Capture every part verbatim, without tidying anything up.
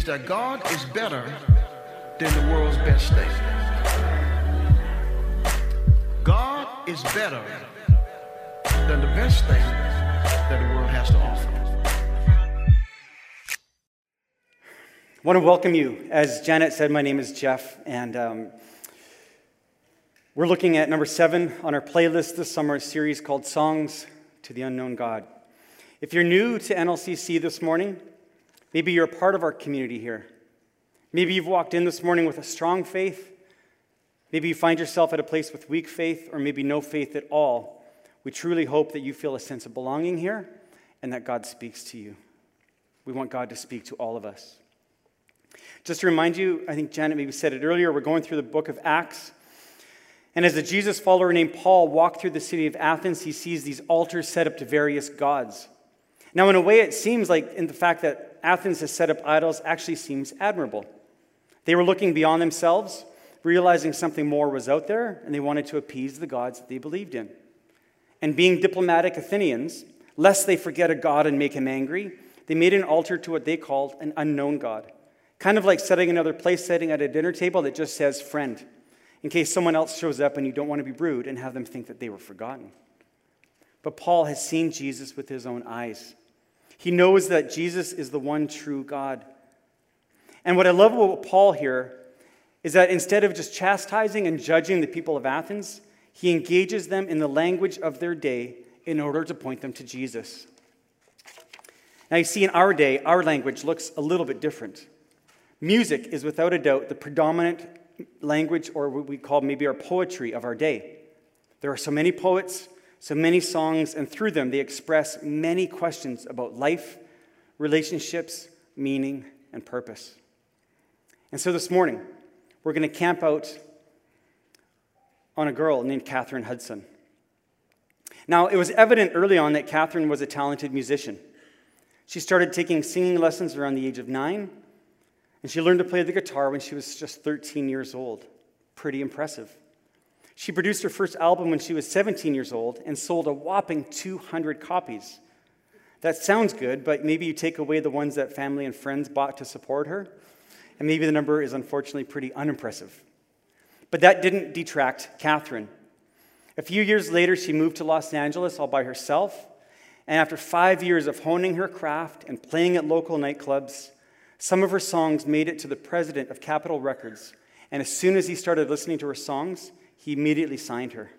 is that God is better than the world's best thing. God is better than the best thing that the world has to offer. I want to welcome you. As Janet said, my name is Jeff, and um, we're looking at number seven on our playlist this summer, a series called Songs to the Unknown God. If you're new to N L C C this morning, maybe you're a part of our community here. Maybe you've walked in this morning with a strong faith. Maybe you find yourself at a place with weak faith, or maybe no faith at all. We truly hope that you feel a sense of belonging here and that God speaks to you. We want God to speak to all of us. Just to remind you, I think Janet maybe said it earlier, we're going through the book of Acts. And as a Jesus follower named Paul walked through the city of Athens, he sees these altars set up to various gods. Now, in a way, it seems like in the fact that Athens has set up idols actually seems admirable. They were looking beyond themselves, realizing something more was out there, and they wanted to appease the gods that they believed in. And being diplomatic Athenians, lest they forget a god and make him angry, they made an altar to what they called an unknown god. Kind of like setting another place setting at a dinner table that just says friend, in case someone else shows up and you don't want to be rude and have them think that they were forgotten. But Paul has seen Jesus with his own eyes. He knows that Jesus is the one true God. And what I love about Paul here is that instead of just chastising and judging the people of Athens, he engages them in the language of their day in order to point them to Jesus. Now you see, in our day, our language looks a little bit different. Music is without a doubt the predominant language, or what we call maybe our poetry of our day. There are so many poets, so many songs, and through them they express many questions about life, relationships, meaning, and purpose. And so this morning, we're going to camp out on a girl named Catherine Hudson. Now, it was evident early on that Catherine was a talented musician. She started taking singing lessons around the age of nine, and she learned to play the guitar when she was just thirteen years old. Pretty impressive. She produced her first album when she was seventeen years old and sold a whopping two hundred copies. That sounds good, but maybe you take away the ones that family and friends bought to support her, and maybe the number is unfortunately pretty unimpressive. But that didn't detract Catherine. A few years later, she moved to Los Angeles all by herself, and after five years of honing her craft and playing at local nightclubs, some of her songs made it to the president of Capitol Records, and as soon as he started listening to her songs, he immediately signed her.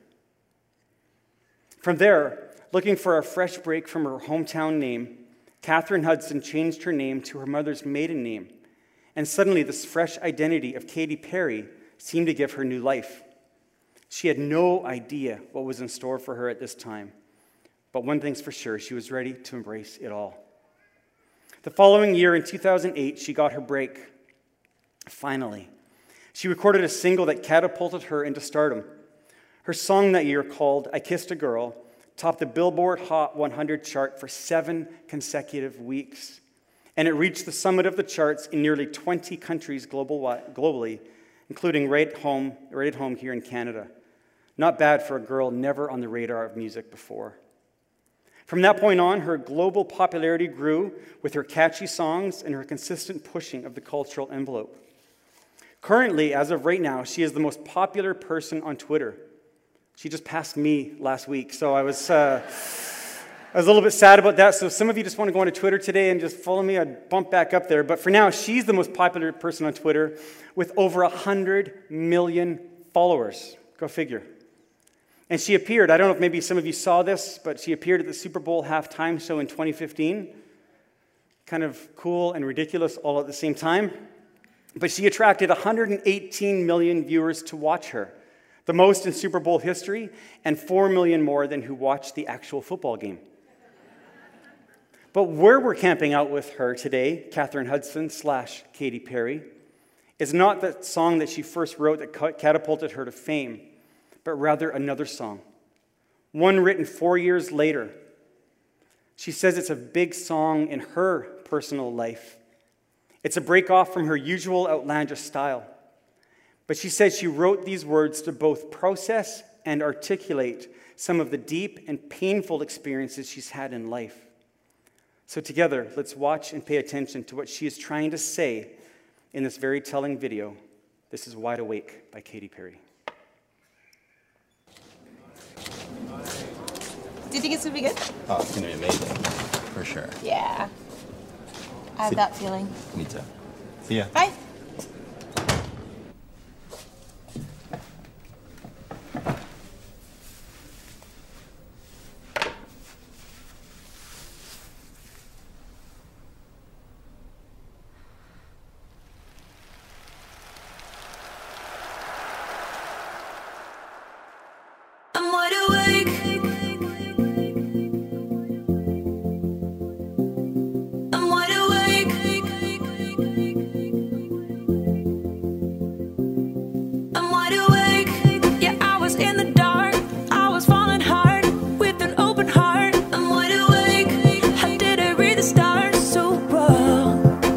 From there, looking for a fresh break from her hometown name, Catherine Hudson changed her name to her mother's maiden name, and suddenly this fresh identity of Katy Perry seemed to give her new life. She had no idea what was in store for her at this time, but one thing's for sure, she was ready to embrace it all. The following year, in two thousand eight, she got her break. Finally. She recorded a single that catapulted her into stardom. Her song that year, called I Kissed a Girl, topped the Billboard Hot one hundred chart for seven consecutive weeks. And it reached the summit of the charts in nearly twenty countries global, globally, including right home, right at home here in Canada. Not bad for a girl never on the radar of music before. From that point on, her global popularity grew with her catchy songs and her consistent pushing of the cultural envelope. Currently, as of right now, she is the most popular person on Twitter. She just passed me last week, so I was uh, I was a little bit sad about that. So if some of you just want to go onto Twitter today and just follow me, I'd bump back up there. But for now, she's the most popular person on Twitter with over one hundred million followers. Go figure. And she appeared, I don't know if maybe some of you saw this, but she appeared at the Super Bowl halftime show in twenty fifteen. Kind of cool and ridiculous all at the same time. But she attracted one hundred eighteen million viewers to watch her, the most in Super Bowl history, and four million more than who watched the actual football game. But where we're camping out with her today, Catherine Hudson slash Katy Perry, is not the song that she first wrote that catapulted her to fame, but rather another song, one written four years later. She says it's a big song in her personal life. It's a break off from her usual outlandish style. But she says she wrote these words to both process and articulate some of the deep and painful experiences she's had in life. So together, let's watch and pay attention to what she is trying to say in this very telling video. This is Wide Awake by Katy Perry. Do you think it's gonna be good? Oh, it's gonna be amazing, for sure. Yeah. I have See- that feeling. Me too. See ya. Bye. I'm wide awake. I'm wide awake. I'm wide awake. Yeah, I was in the dark. I was falling hard with an open heart. I'm wide awake. How did I read the stars so wrong?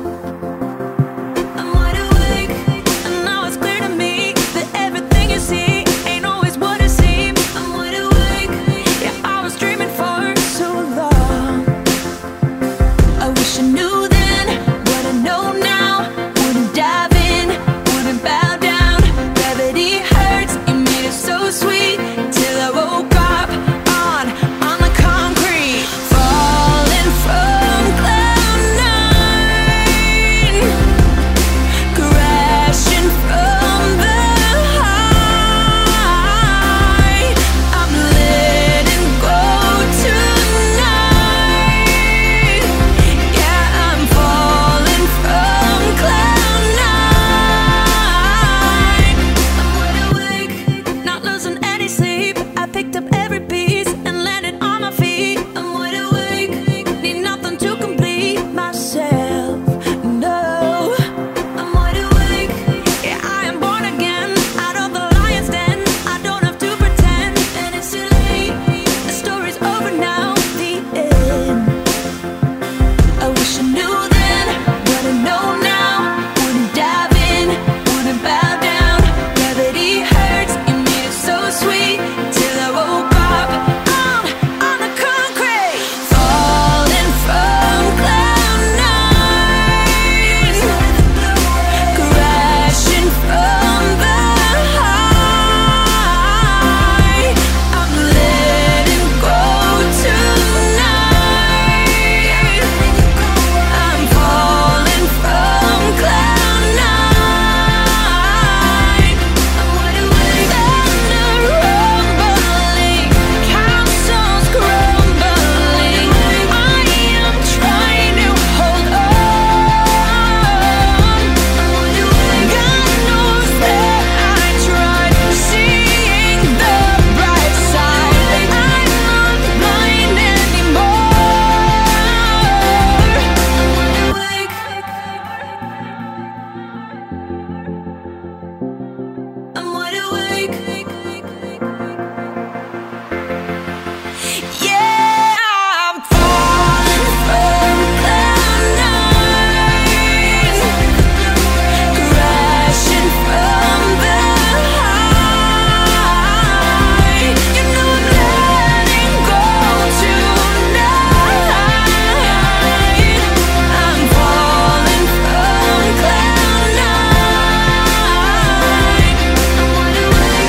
I'm wide awake, and now it's clear to me that everything you see ain't always what it seems. I'm wide awake. Yeah, I was dreaming for so long. I wish I knew then what I know now. Wouldn't dive in, wouldn't bow down. Gravity hurts, you made it so sweet. Till I woke up on, on the concrete. Falling from cloud nine, crashing from the high. I'm letting go tonight. Yeah, I'm falling from cloud nine. I'm wide awake, not losing any sleep. I picked up every piece and landed on my feet. I'm wide awake, need nothing to complete myself. No, I'm wide awake. Yeah, I am born again, out of the lion's den. I don't have to pretend, and it's too late. The story's over now, the end. I wish I knew then what I know now. Wouldn't dive in, wouldn't bow down. Gravity hurts, you made it so sweet. Till I woke up on, on the concrete. Falling from cloud nine, crashing from the high. I'm letting go tonight. I'm falling from cloud nine. I'm wide awake. Thunder rumbling, castles crumbling. I am trying to hold on. I'm wide awake. God knows that I tried seeing the bright side. I'm not blind anymore. I'm wide awake. I'm wide awake. Yeah, I'm falling from cloud nine, crashing from the high. You know I'm letting go tonight. I'm falling from cloud nine. I'm wide awake.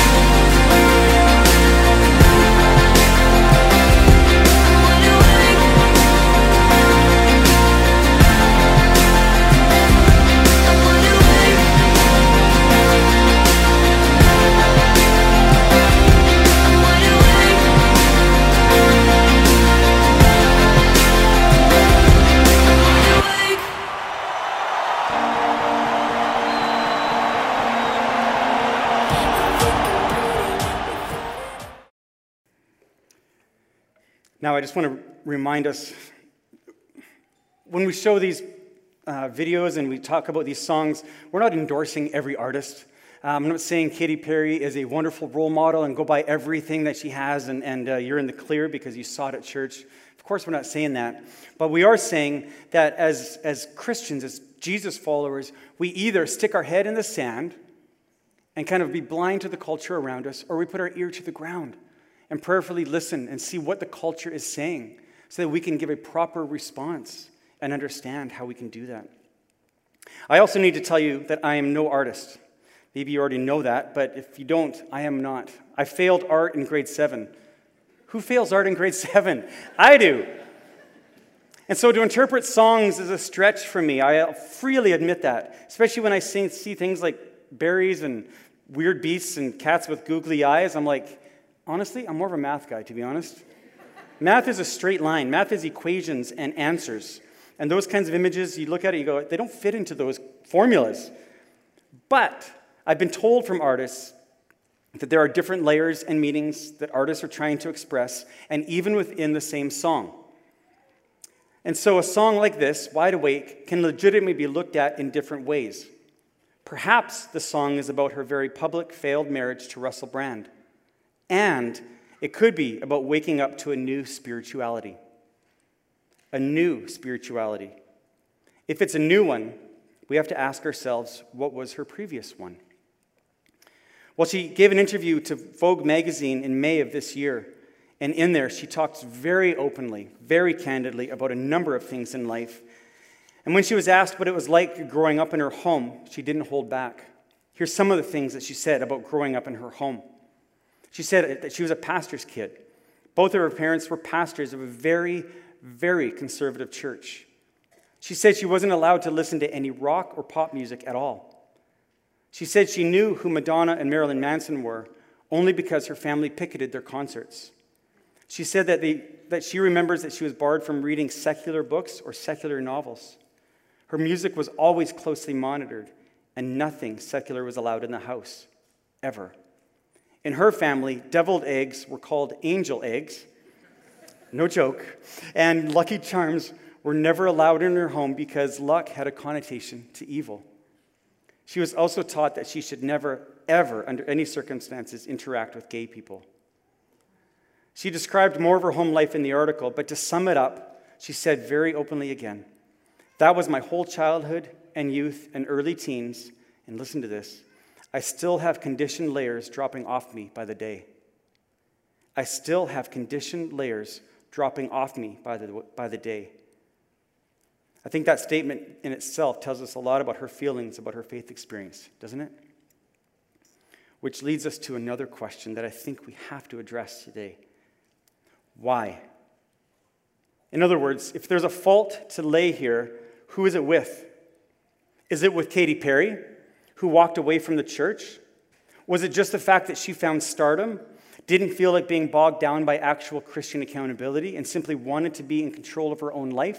Now, I just want to remind us, when we show these uh, videos and we talk about these songs, we're not endorsing every artist. Um, I'm not saying Katy Perry is a wonderful role model and go buy everything that she has and, and uh, you're in the clear because you saw it at church. Of course, we're not saying that. But we are saying that as, as Christians, as Jesus followers, we either stick our head in the sand and kind of be blind to the culture around us, or we put our ear to the ground and prayerfully listen and see what the culture is saying. so that we can give a proper response and understand how we can do that. I also need to tell you that I am no artist. Maybe you already know that, but if you don't, I am not. I failed art in grade seven. Who fails art in grade seven? I do. And so to interpret songs is a stretch for me. I freely admit that, especially when I sing, see things like berries and weird beasts and cats with googly eyes. I'm like, honestly, I'm more of a math guy, to be honest. Math is a straight line. Math is equations and answers. And those kinds of images, you look at it, you go, they don't fit into those formulas. But I've been told from artists that there are different layers and meanings that artists are trying to express, and even within the same song. And so a song like this, Wide Awake, can legitimately be looked at in different ways. Perhaps the song is about her very public failed marriage to Russell Brand. And it could be about waking up to a new spirituality. A new spirituality. If it's a new one, we have to ask ourselves, what was her previous one? Well, she gave an interview to Vogue magazine in May of this year. And in there, she talks very openly, very candidly about a number of things in life. And when she was asked what it was like growing up in her home, she didn't hold back. Here's some of the things that she said about growing up in her home. She said that she was a pastor's kid. Both of her parents were pastors of a very, very conservative church. She said she wasn't allowed to listen to any rock or pop music at all. She said she knew who Madonna and Marilyn Manson were only because her family picketed their concerts. She said that, the, that she remembers that she was barred from reading secular books or secular novels. Her music was always closely monitored, and nothing secular was allowed in the house, ever. In her family, deviled eggs were called angel eggs, no joke, and Lucky Charms were never allowed in her home because luck had a connotation to evil. She was also taught that she should never, ever, under any circumstances, interact with gay people. She described more of her home life in the article, but to sum it up, she said very openly again, that was my whole childhood and youth and early teens, and listen to this, I still have conditioned layers dropping off me by the day. I still have conditioned layers dropping off me by the, by the day. I think that statement in itself tells us a lot about her feelings about her faith experience, doesn't it? Which leads us to another question that I think we have to address today. Why? In other words, if there's a fault to lay here, who is it with? Is it with Katy Perry, who walked away from the church? Was it just the fact that she found stardom, didn't feel like being bogged down by actual Christian accountability, and simply wanted to be in control of her own life?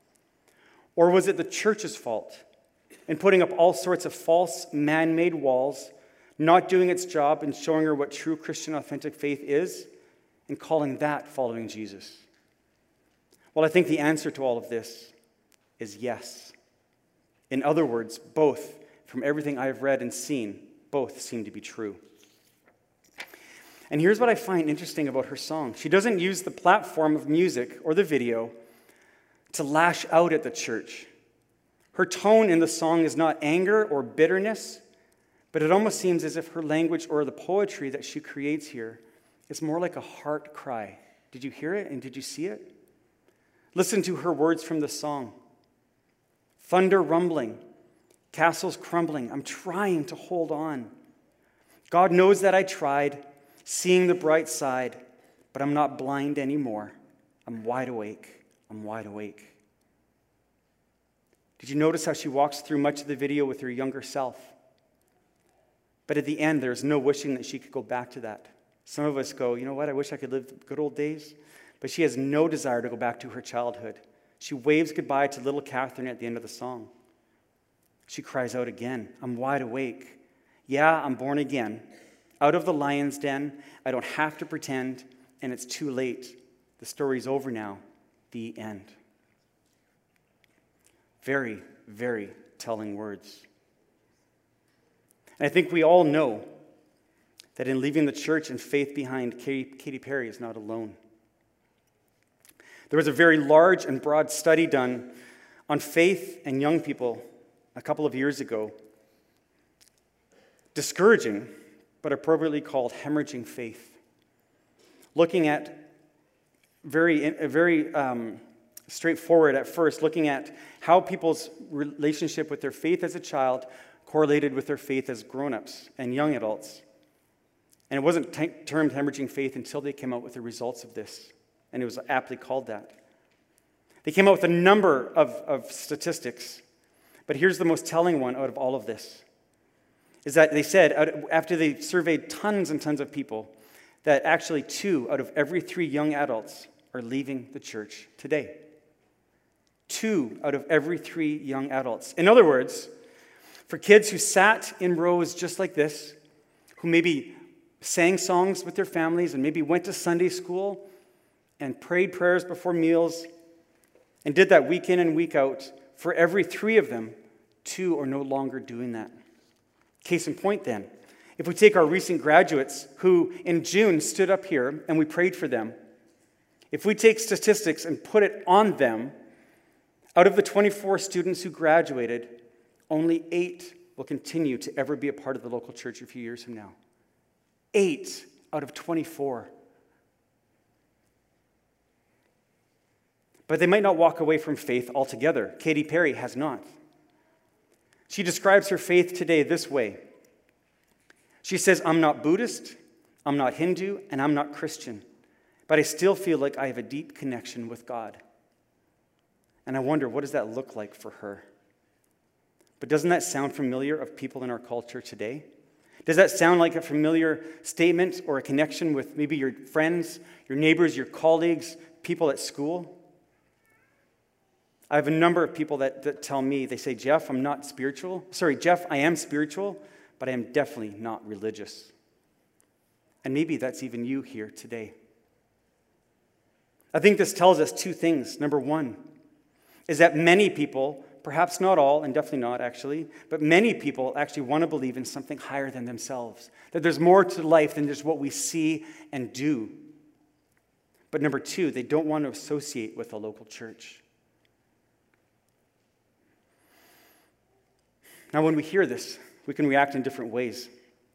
Or was it the church's fault in putting up all sorts of false, man-made walls, not doing its job in showing her what true Christian authentic faith is, and calling that following Jesus? Well, I think the answer to all of this is yes. In other words, both, from everything I have read and seen, both seem to be true. And here's what I find interesting about her song. She doesn't use the platform of music or the video to lash out at the church. Her tone in the song is not anger or bitterness, but it almost seems as if her language or the poetry that she creates here is more like a heart cry. Did you hear it and did you see it? Listen to her words from the song. Thunder rumbling, castles crumbling. I'm trying to hold on. God knows that I tried, seeing the bright side, but I'm not blind anymore. I'm wide awake. I'm wide awake. Did you notice how she walks through much of the video with her younger self? But at the end, there's no wishing that she could go back to that. Some of us go, you know what, I wish I could live the good old days. But she has no desire to go back to her childhood. She waves goodbye to little Catherine at the end of the song. She cries out again, I'm wide awake. Yeah, I'm born again. Out of the lion's den, I don't have to pretend, and it's too late. The story's over now. The end. Very, very telling words. And I think we all know that in leaving the church and faith behind, Katy Perry is not alone. There was a very large and broad study done on faith and young people a couple of years ago. Discouraging, but appropriately called hemorrhaging faith. Looking at very, very um, straightforward at first, looking at how people's relationship with their faith as a child correlated with their faith as grown-ups and young adults. And it wasn't t- termed hemorrhaging faith until they came out with the results of this, and it was aptly called that. They came out with a number of, of statistics, but here's the most telling one out of all of this, is that they said, after they surveyed tons and tons of people, that actually two out of every three young adults are leaving the church today. Two out of every three young adults. In other words, for kids who sat in rows just like this, who maybe sang songs with their families and maybe went to Sunday school and prayed prayers before meals and did that week in and week out, for every three of them, two are no longer doing that. Case in point then, if we take our recent graduates who in June stood up here and we prayed for them, if we take statistics and put it on them, out of the twenty-four students who graduated, only eight will continue to ever be a part of the local church a few years from now. Eight out of twenty-four. But they might not walk away from faith altogether. Katy Perry has not. She describes her faith today this way. She says, I'm not Buddhist, I'm not Hindu, and I'm not Christian, but I still feel like I have a deep connection with God. And I wonder, what does that look like for her? But doesn't that sound familiar of people in our culture today? Does that sound like a familiar statement or a connection with maybe your friends, your neighbors, your colleagues, people at school? I have a number of people that, that tell me, they say, Jeff, I'm not spiritual. Sorry, Jeff, I am spiritual, but I am definitely not religious. And maybe that's even you here today. I think this tells us two things. Number one is that many people, perhaps not all, and definitely not actually, but many people actually want to believe in something higher than themselves, that there's more to life than just what we see and do. But number two, they don't want to associate with a local church. Now, when we hear this, we can react in different ways.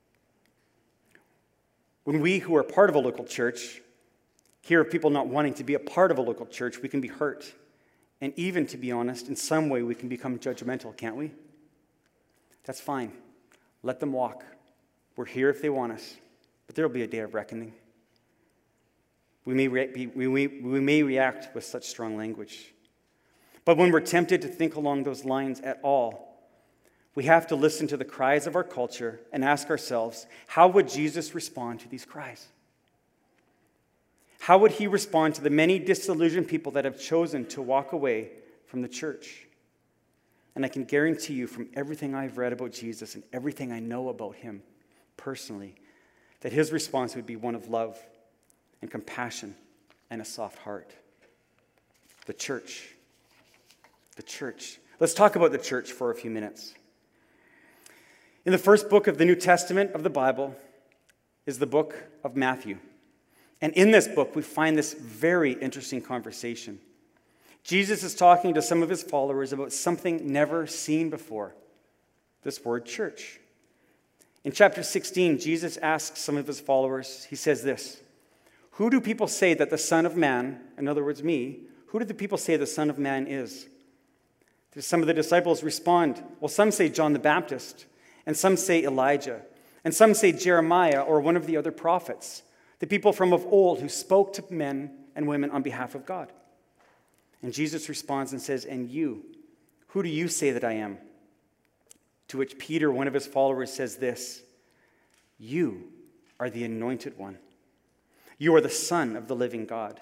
When we who are part of a local church hear of people not wanting to be a part of a local church, we can be hurt. And even, to be honest, in some way we can become judgmental, can't we? That's fine. Let them walk. We're here if they want us. But there will be a day of reckoning. We may, re- be, we, we, we may react with such strong language. But when we're tempted to think along those lines at all, we have to listen to the cries of our culture and ask ourselves, how would Jesus respond to these cries? How would he respond to the many disillusioned people that have chosen to walk away from the church? And I can guarantee you from everything I've read about Jesus and everything I know about him personally, that his response would be one of love and compassion and a soft heart. The church. The church. Let's talk about the church for a few minutes. In the first book of the New Testament of the Bible is the book of Matthew. And in this book, we find this very interesting conversation. Jesus is talking to some of his followers about something never seen before, this word church. In chapter sixteen, Jesus asks some of his followers, he says this, who do people say that the Son of Man, in other words, me, who do the people say the Son of Man is? Some of the disciples respond, well, some say John the Baptist, and some say Elijah, and some say Jeremiah or one of the other prophets, the people from of old who spoke to men and women on behalf of God. And Jesus responds and says, and you, who do you say that I am? To which Peter, one of his followers, says this, you are the anointed one. You are the Son of the living God.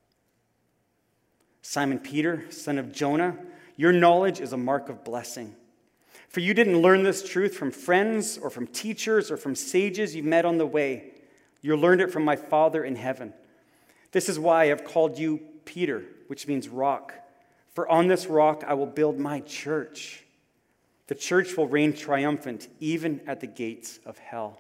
Simon Peter, son of Jonah, your knowledge is a mark of blessing. For you didn't learn this truth from friends or from teachers or from sages you met on the way. You learned it from my Father in heaven. This is why I have called you Peter, which means rock. For on this rock I will build my church. The church will reign triumphant even at the gates of hell.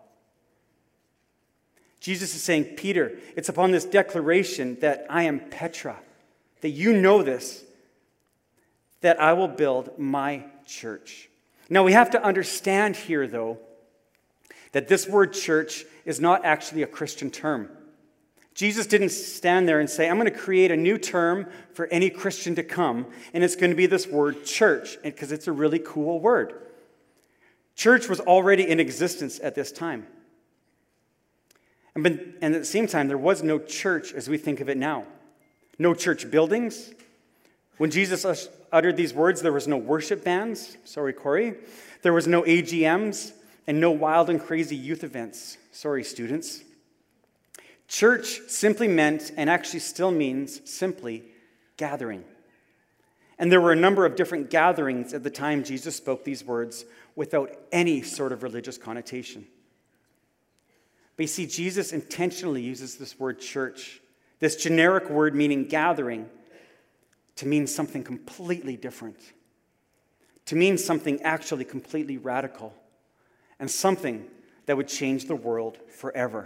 Jesus is saying, Peter, it's upon this declaration that I am Petra, that you know this, that I will build my church. Now, we have to understand here, though, that this word church is not actually a Christian term. Jesus didn't stand there and say, I'm going to create a new term for any Christian to come, and it's going to be this word church, because it's a really cool word. Church was already in existence at this time. And at the same time, there was no church as we think of it now. No church buildings. When Jesus uttered these words, there was no worship bands. Sorry, Corey. There was no A G Ms and no wild and crazy youth events. Sorry, students. Church simply meant, and actually still means, simply gathering. And there were a number of different gatherings at the time Jesus spoke these words without any sort of religious connotation. But you see, Jesus intentionally uses this word church, this generic word meaning gathering, to mean something completely different, to mean something actually completely radical, and something that would change the world forever.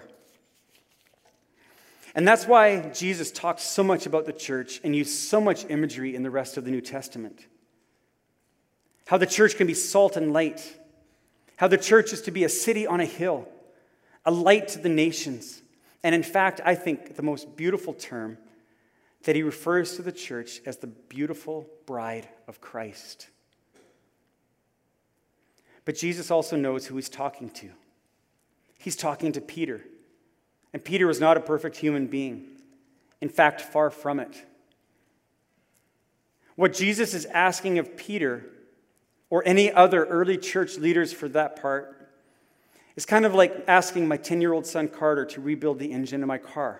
And that's why Jesus talks so much about the church and used so much imagery in the rest of the New Testament. How the church can be salt and light. How the church is to be a city on a hill, a light to the nations. And in fact, I think the most beautiful term that he refers to the church as the beautiful bride of Christ. But Jesus also knows who he's talking to. He's talking to Peter. And Peter was not a perfect human being. In fact, far from it. What Jesus is asking of Peter, or any other early church leaders for that part, is kind of like asking my ten-year-old son Carter to rebuild the engine in my car.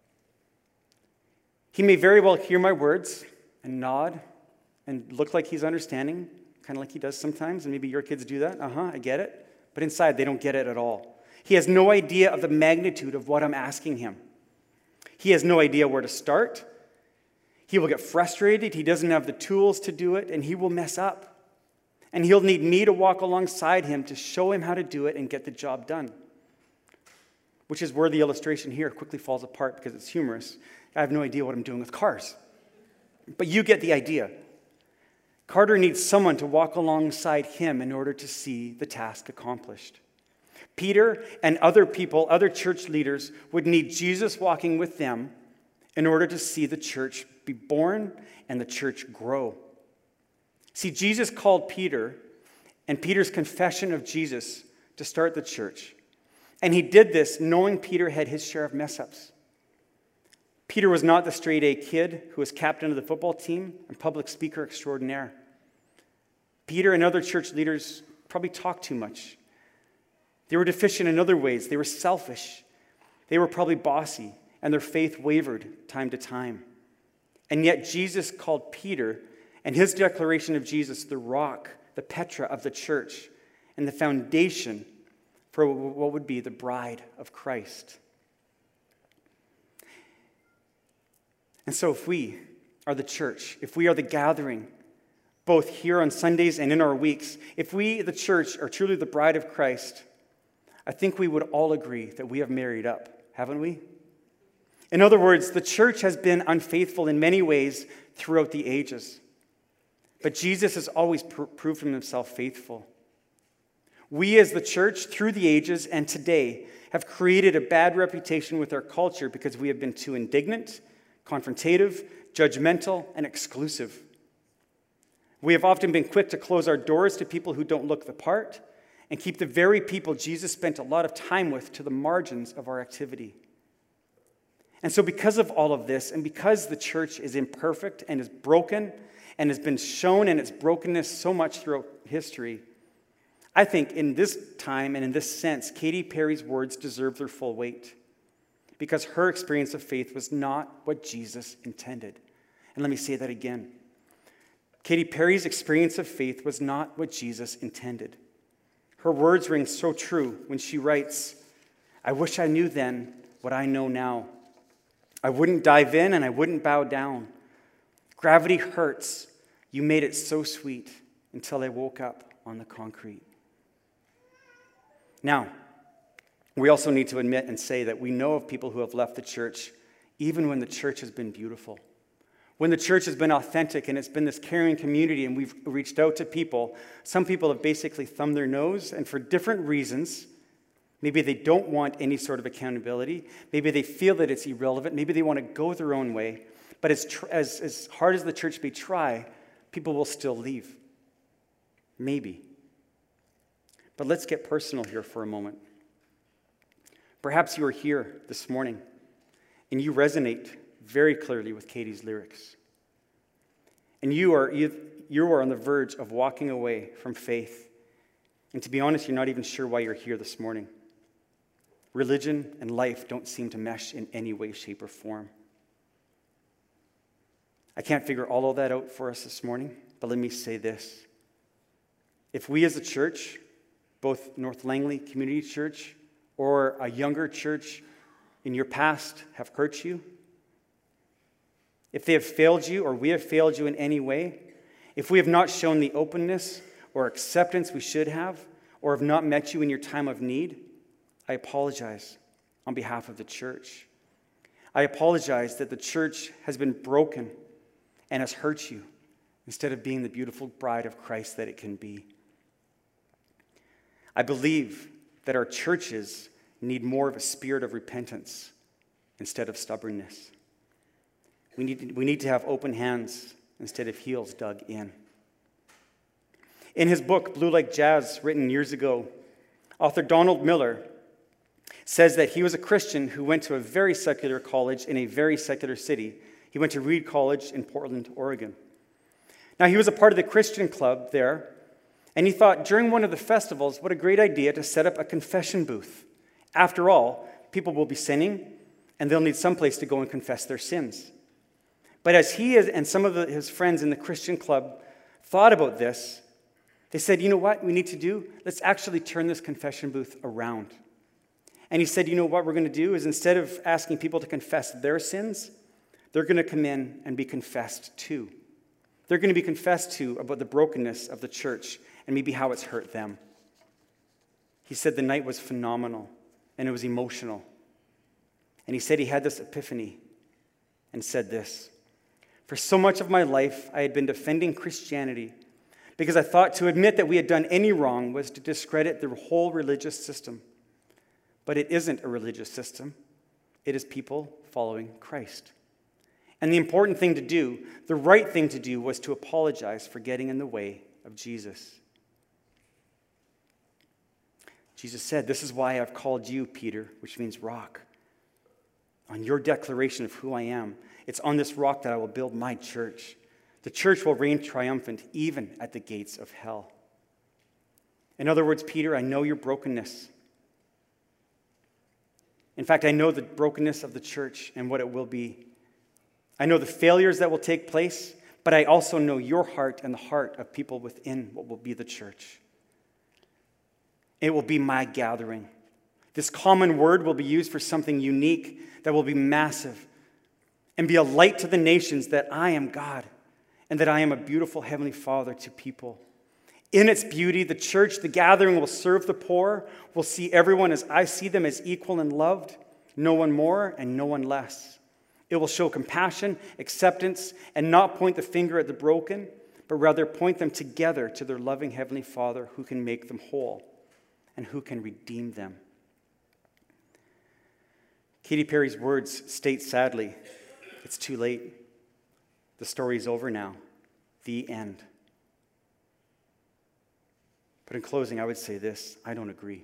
He may very well hear my words and nod and look like he's understanding, kind of like he does sometimes, and maybe your kids do that. Uh-huh, I get it. But inside, they don't get it at all. He has no idea of the magnitude of what I'm asking him. He has no idea where to start. He will get frustrated. He doesn't have the tools to do it, and he will mess up. And he'll need me to walk alongside him to show him how to do it and get the job done. Which is where the illustration here quickly falls apart because it's humorous. I have no idea what I'm doing with cars. But you get the idea. Carter needs someone to walk alongside him in order to see the task accomplished. Peter and other people, other church leaders, would need Jesus walking with them in order to see the church be born and the church grow. See, Jesus called Peter and Peter's confession of Jesus to start the church. And he did this knowing Peter had his share of mess-ups. Peter was not the straight-A kid who was captain of the football team and public speaker extraordinaire. Peter and other church leaders probably talked too much. They were deficient in other ways. They were selfish. They were probably bossy, and their faith wavered time to time. And yet Jesus called Peter and his declaration of Jesus the rock, the Petra of the church, and the foundation for what would be the bride of Christ. And so if we are the church, if we are the gathering, both here on Sundays and in our weeks, if we, the church, are truly the bride of Christ, I think we would all agree that we have married up, haven't we? In other words, the church has been unfaithful in many ways throughout the ages. But Jesus has always pr- proved himself faithful. We as the church, through the ages and today, have created a bad reputation with our culture because we have been too indignant, confrontative, judgmental, and exclusive. We have often been quick to close our doors to people who don't look the part and keep the very people Jesus spent a lot of time with to the margins of our activity. And so because of all of this, and because the church is imperfect and is broken and has been shown in its brokenness so much throughout history, I think in this time and in this sense, Katy Perry's words deserve their full weight because her experience of faith was not what Jesus intended. And let me say that again. Katy Perry's experience of faith was not what Jesus intended. Her words ring so true when she writes, "I wish I knew then what I know now. I wouldn't dive in and I wouldn't bow down. Gravity hurts. You made it so sweet until I woke up on the concrete." Now, we also need to admit and say that we know of people who have left the church even when the church has been beautiful. When the church has been authentic and it's been this caring community and we've reached out to people, some people have basically thumbed their nose and for different reasons, Maybe they don't want any sort of accountability. Maybe they feel that it's irrelevant. Maybe they want to go their own way. But as, tr- as, as hard as the church may try, people will still leave. Maybe. But let's get personal here for a moment. Perhaps you are here this morning and you resonate very clearly with Katie's lyrics. And you are, you are on the verge of walking away from faith. And to be honest, you're not even sure why you're here this morning. Religion and life don't seem to mesh in any way, shape, or form. I can't figure all of that out for us this morning, but let me say this. If we as a church, both North Langley Community Church or a younger church in your past have hurt you, if they have failed you or we have failed you in any way, if we have not shown the openness or acceptance we should have, or have not met you in your time of need, I apologize on behalf of the church. I apologize that the church has been broken and has hurt you instead of being the beautiful bride of Christ that it can be. I believe that our churches need more of a spirit of repentance instead of stubbornness. We need, we need to have open hands instead of heels dug in. In his book, Blue Like Jazz, written years ago, author Donald Miller says that he was a Christian who went to a very secular college in a very secular city. He went to Reed College in Portland, Oregon. Now, he was a part of the Christian club there, and he thought during one of the festivals, what a great idea to set up a confession booth. After all, people will be sinning, and they'll need someplace to go and confess their sins. But as he and some of the, his friends in the Christian club thought about this, they said, you know what we need to do? Let's actually turn this confession booth around. And he said, you know what we're going to do is instead of asking people to confess their sins, they're going to come in and be confessed to. They're going to be confessed to about the brokenness of the church and maybe how it's hurt them. He said the night was phenomenal and it was emotional. And he said he had this epiphany and said this: for so much of my life, I had been defending Christianity because I thought to admit that we had done any wrong was to discredit the whole religious system. But it isn't a religious system. It is people following Christ. And the important thing to do, the right thing to do, was to apologize for getting in the way of Jesus. Jesus said, this is why I've called you, Peter, which means rock. On your declaration of who I am, it's on this rock that I will build my church. The church will reign triumphant even at the gates of hell. In other words, Peter, I know your brokenness. In fact, I know the brokenness of the church and what it will be. I know the failures that will take place, but I also know your heart and the heart of people within what will be the church. It will be my gathering. This common word will be used for something unique that will be massive and be a light to the nations that I am God and that I am a beautiful Heavenly Father to people. In its beauty, the church, the gathering will serve the poor, will see everyone as I see them as equal and loved, no one more and no one less. It will show compassion, acceptance, and not point the finger at the broken, but rather point them together to their loving Heavenly Father who can make them whole and who can redeem them. Katy Perry's words state sadly, it's too late. The story's over now. The end. But in closing, I would say this: I don't agree.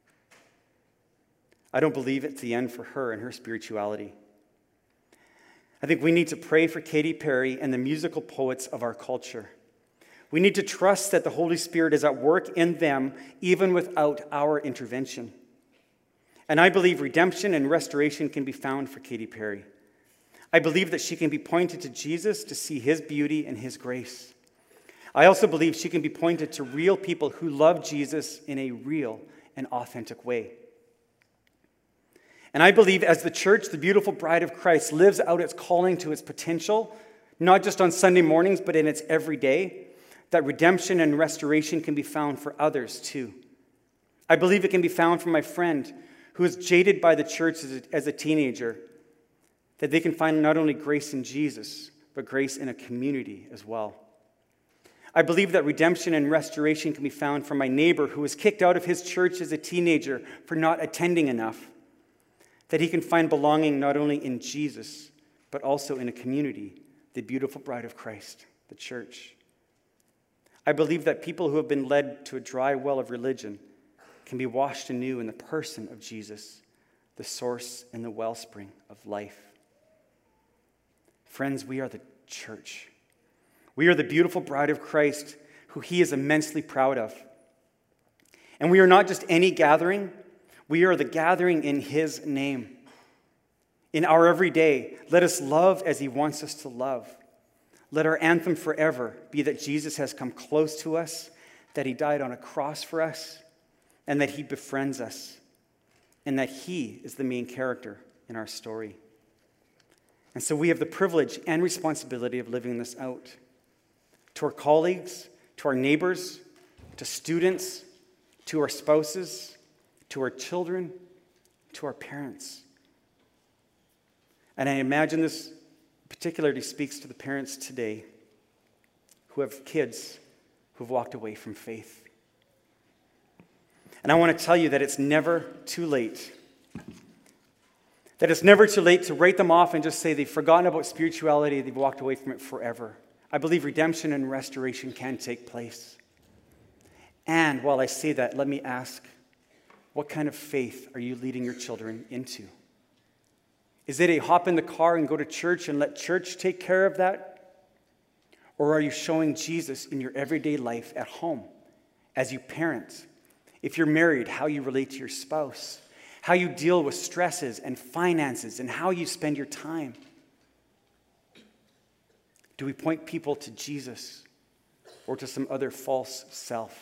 I don't believe it's the end for her and her spirituality. I think we need to pray for Katy Perry and the musical poets of our culture. We need to trust that the Holy Spirit is at work in them even without our intervention. And I believe redemption and restoration can be found for Katy Perry. I believe that she can be pointed to Jesus to see his beauty and his grace. I also believe she can be pointed to real people who love Jesus in a real and authentic way. And I believe as the church, the beautiful bride of Christ, lives out its calling to its potential, not just on Sunday mornings, but in its everyday, that redemption and restoration can be found for others too. I believe it can be found for my friend who is jaded by the church as a, as a teenager, that they can find not only grace in Jesus, but grace in a community as well. I believe that redemption and restoration can be found from my neighbor who was kicked out of his church as a teenager for not attending enough, that he can find belonging not only in Jesus, but also in a community, the beautiful bride of Christ, the church. I believe that people who have been led to a dry well of religion can be washed anew in the person of Jesus, the source and the wellspring of life. Friends, we are the church. We are the beautiful bride of Christ who he is immensely proud of. And we are not just any gathering, we are the gathering in his name. In our everyday, let us love as he wants us to love. Let our anthem forever be that Jesus has come close to us, that he died on a cross for us, and that he befriends us, and that he is the main character in our story. And so we have the privilege and responsibility of living this out. To our colleagues, to our neighbors, to students, to our spouses, to our children, to our parents. And I imagine this particularly speaks to the parents today who have kids who've walked away from faith. And I want to tell you that it's never too late. That it's never too late to write them off and just say they've forgotten about spirituality, they've walked away from it forever. I believe redemption and restoration can take place. And while I say that, let me ask, what kind of faith are you leading your children into? Is it a hop in the car and go to church and let church take care of that? Or are you showing Jesus in your everyday life at home, as you parent? If you're married, how you relate to your spouse, how you deal with stresses and finances, and how you spend your time. Do we point people to Jesus or to some other false self?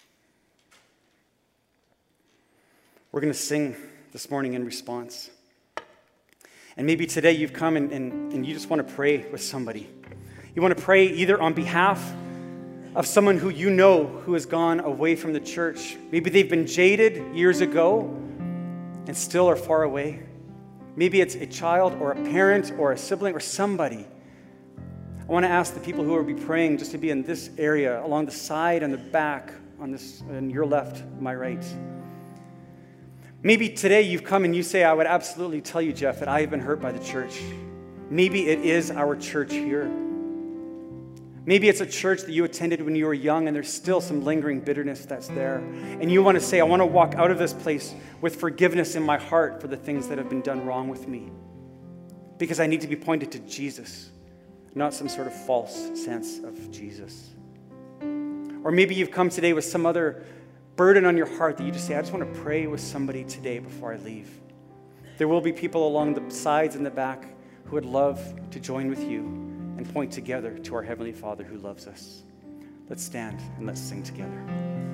We're going to sing this morning in response. And maybe today you've come and, and, and you just want to pray with somebody. You want to pray either on behalf of someone who you know who has gone away from the church. Maybe they've been jaded years ago and still are far away. Maybe it's a child or a parent or a sibling or somebody. I want to ask the people who will be praying just to be in this area, along the side and the back, on this, on your left, my right. Maybe today you've come and you say, I would absolutely tell you, Jeff, that I have been hurt by the church. Maybe it is our church here. Maybe it's a church that you attended when you were young and there's still some lingering bitterness that's there. And you want to say, I want to walk out of this place with forgiveness in my heart for the things that have been done wrong with me. Because I need to be pointed to Jesus, not some sort of false sense of Jesus. Or maybe you've come today with some other burden on your heart that you just say, I just want to pray with somebody today before I leave. There will be people along the sides and the back who would love to join with you and point together to our Heavenly Father who loves us. Let's stand and let's sing together.